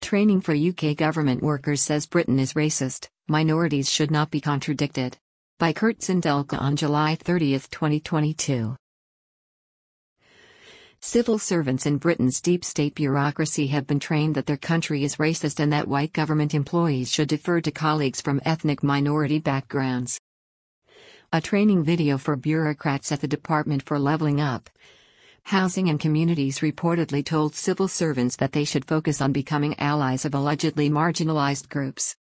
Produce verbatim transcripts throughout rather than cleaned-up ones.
Training for U K government workers says Britain is racist, minorities should not be contradicted. By Kurt Zindelka on July thirtieth, twenty twenty-two. Civil servants in Britain's deep state bureaucracy have been trained that their country is racist and that white government employees should defer to colleagues from ethnic minority backgrounds. A training video for bureaucrats at the Department for Levelling Up, Housing and Communities reportedly told civil servants that they should focus on becoming allies of allegedly marginalized groups.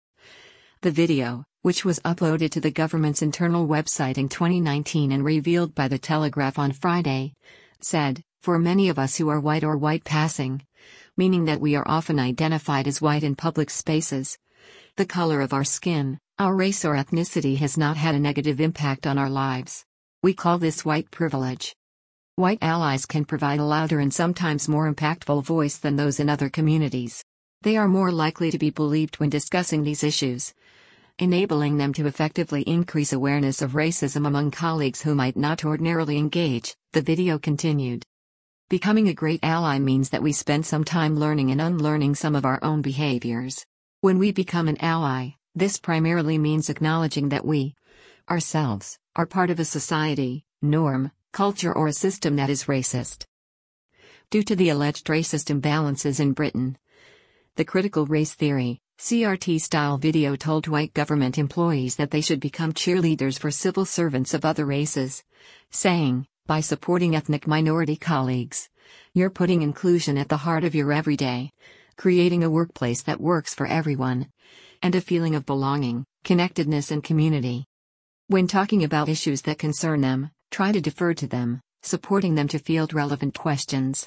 The video, which was uploaded to the government's internal website in twenty nineteen and revealed by The Telegraph on Friday, said, "For many of us who are white or white passing, meaning that we are often identified as white in public spaces, the color of our skin, our race or ethnicity has not had a negative impact on our lives. We call this white privilege. White allies can provide a louder and sometimes more impactful voice than those in other communities. They are more likely to be believed when discussing these issues, enabling them to effectively increase awareness of racism among colleagues who might not ordinarily engage," the video continued. "Becoming a great ally means that we spend some time learning and unlearning some of our own behaviors. When we become an ally, this primarily means acknowledging that we, ourselves, are part of a society, norm, culture or a system that is racist." Due to the alleged racist imbalances in Britain, the critical race theory, C R T-style video told white government employees that they should become cheerleaders for civil servants of other races, saying, "By supporting ethnic minority colleagues, you're putting inclusion at the heart of your everyday, creating a workplace that works for everyone, and a feeling of belonging, connectedness and community. When talking about issues that concern them, try to defer to them, supporting them to field relevant questions."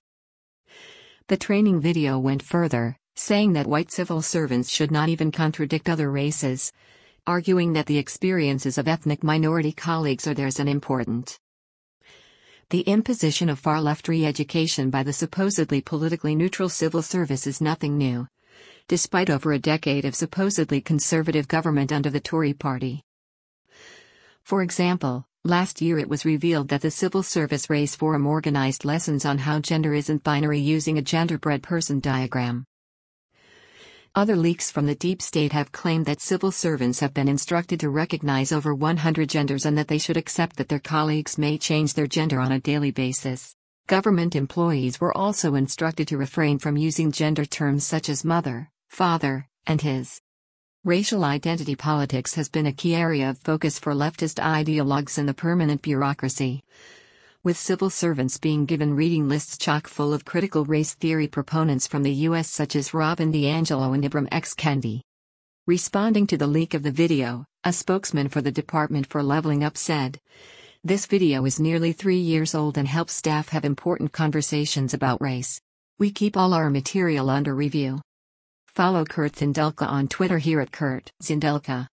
The training video went further, saying that white civil servants should not even contradict other races, arguing that the experiences of ethnic minority colleagues are theirs and important. The imposition of far-left re-education by the supposedly politically neutral civil service is nothing new, despite over a decade of supposedly conservative government under the Tory party. For example, last year it was revealed that the Civil Service Race Forum organized lessons on how gender isn't binary using a genderbread person diagram. Other leaks from the deep state have claimed that civil servants have been instructed to recognize over one hundred genders and that they should accept that their colleagues may change their gender on a daily basis. Government employees were also instructed to refrain from using gender terms such as mother, father, and his. Racial identity politics has been a key area of focus for leftist ideologues in the permanent bureaucracy, with civil servants being given reading lists chock full of critical race theory proponents from the U S such as Robin DiAngelo and Ibram X. Kendi. Responding to the leak of the video, a spokesman for the Department for Levelling Up said, "This video is nearly three years old and helps staff have important conversations about race. We keep all our material under review." Follow Kurt Zindelka on Twitter here at Kurt Zindelka.